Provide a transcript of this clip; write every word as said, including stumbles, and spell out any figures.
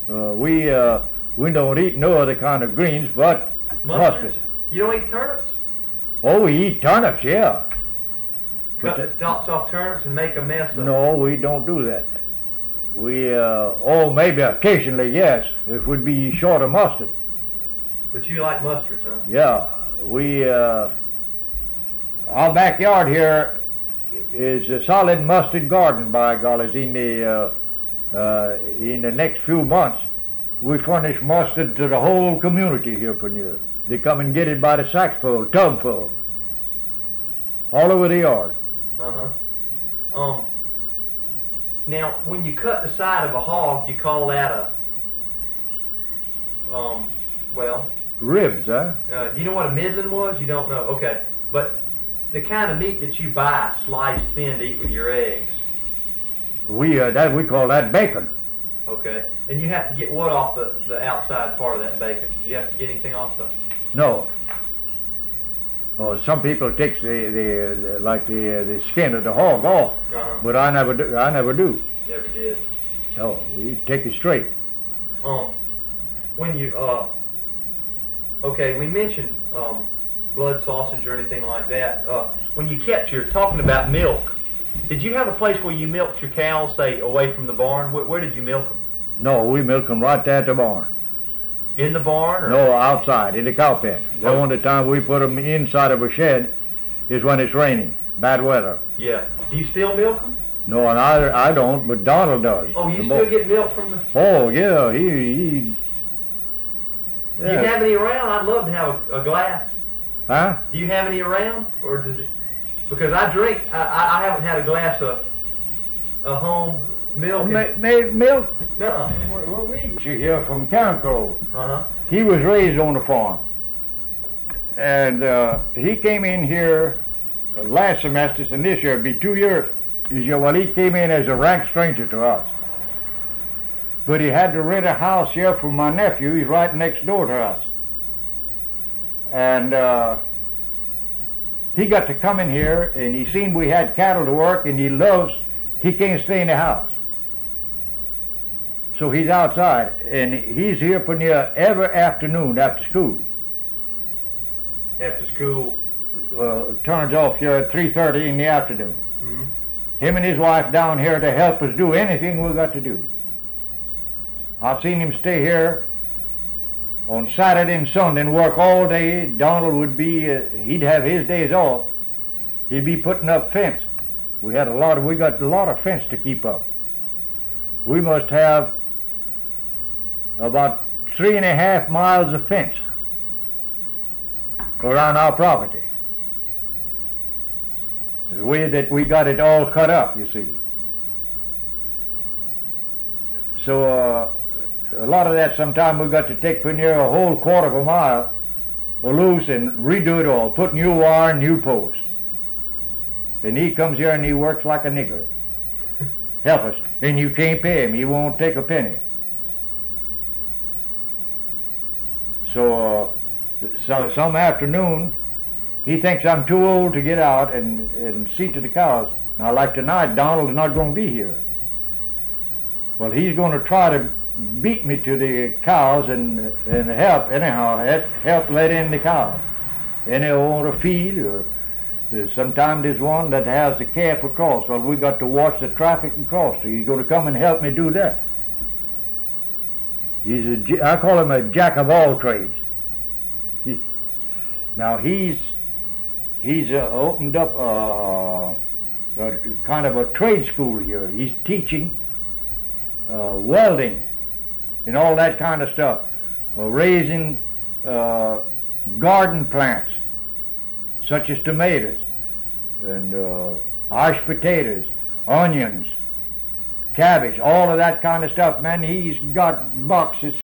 Uh, we uh, we don't eat no other kind of greens but Mustard? mustard. You don't eat turnips? Oh, we eat turnips, yeah. Cut But the tops off turnips and make a mess of it? no, we don't do that. We, uh, oh, maybe occasionally, yes, if we'd be short of mustard. But you like mustards, huh? Yeah, we, uh, our backyard here is a solid mustard garden, by gollies. In the, uh, uh, in the next few months, we furnish mustard to the whole community here, Panier. They come and get it by the sacksful, tubful, all over the yard. Uh-huh. Um, now, when you cut the side of a hog, you call that a, um, well, Ribs, huh? uh, do you know what a middling was? You don't know? Okay. But the kind of meat that you buy sliced thin to eat with your eggs. We, uh, that, we call that bacon. Okay. And you have to get what off the, the outside part of that bacon? Do you have to get anything off the... No. Oh, some people takes the, the, the like the, uh, the skin of the hog off, Uh-huh. but I never do, I never do. Never did. No, we take it straight. Um, when you, uh, okay, we mentioned, um, blood sausage or anything like that. Uh, when you kept your, talking about milk, did you have a place where you milked your cows, say, away from the barn? Where, where did you milk them? No, we milk them right there at the barn. In the barn? Or? No, outside, in the cow pen. The Oh. only time we put them inside of a shed is when it's raining, bad weather. Yeah. Do you still milk them? No, and I, I don't, but Donald does. Oh, you The still bo- get milk from the... Oh, yeah, he, he... Do you Yeah. have any around? I'd love to have a, a glass. Huh? Do you have any around? Or does it... Because I drink, I, I, I haven't had a glass of, of home milk. in- Ma- ma- milk? Nuh-uh. What, what we you hear from Camco. Uh-huh. He was raised on the farm. And uh, he came in here uh, last semester, and this year, it'd be two years. He said, well, he came in as a rank stranger to us. But he had to rent a house here for my nephew. He's right next door to us. And uh, he got to come in here, and he seen we had cattle to work, and he loves, he can't stay in the house. So he's outside, and he's here for near every afternoon after school. After school. Uh, turns off here at three thirty in the afternoon. Mm-hmm. Him and his wife down here to help us do anything we got to do. I've seen him stay here on Saturday and Sunday and work all day. Donald would be, uh, he'd have his days off. He'd be putting up fence. We had a lot of, we got a lot of fence to keep up. We must have about three and a half miles of fence around our property. The way that we got it all cut up, you see. So uh, a lot of that, sometime we got to take pretty near a whole quarter of a mile loose and redo it all, put new wire and new posts. And he comes here and he works like a nigger. Help us. And you can't pay him. He won't take a penny. So, uh, so some afternoon, he thinks I'm too old to get out and, and see to the cows. Now, like tonight, Donald's not going to be here. Well, he's going to try to beat me to the cows and and help, anyhow, help, help let in the cows. And they want to feed, or sometimes there's one that has the calf across. Well, we got to watch the traffic across. So he's going to come and help me do that. He's a, j- I call him a jack of all trades. He, now he's he's uh, opened up a, a kind of a trade school here. He's teaching uh, welding and all that kind of stuff, uh, raising uh, garden plants such as tomatoes and uh, irish potatoes, onions, cabbage, all of that kind of stuff. Man, he's got boxes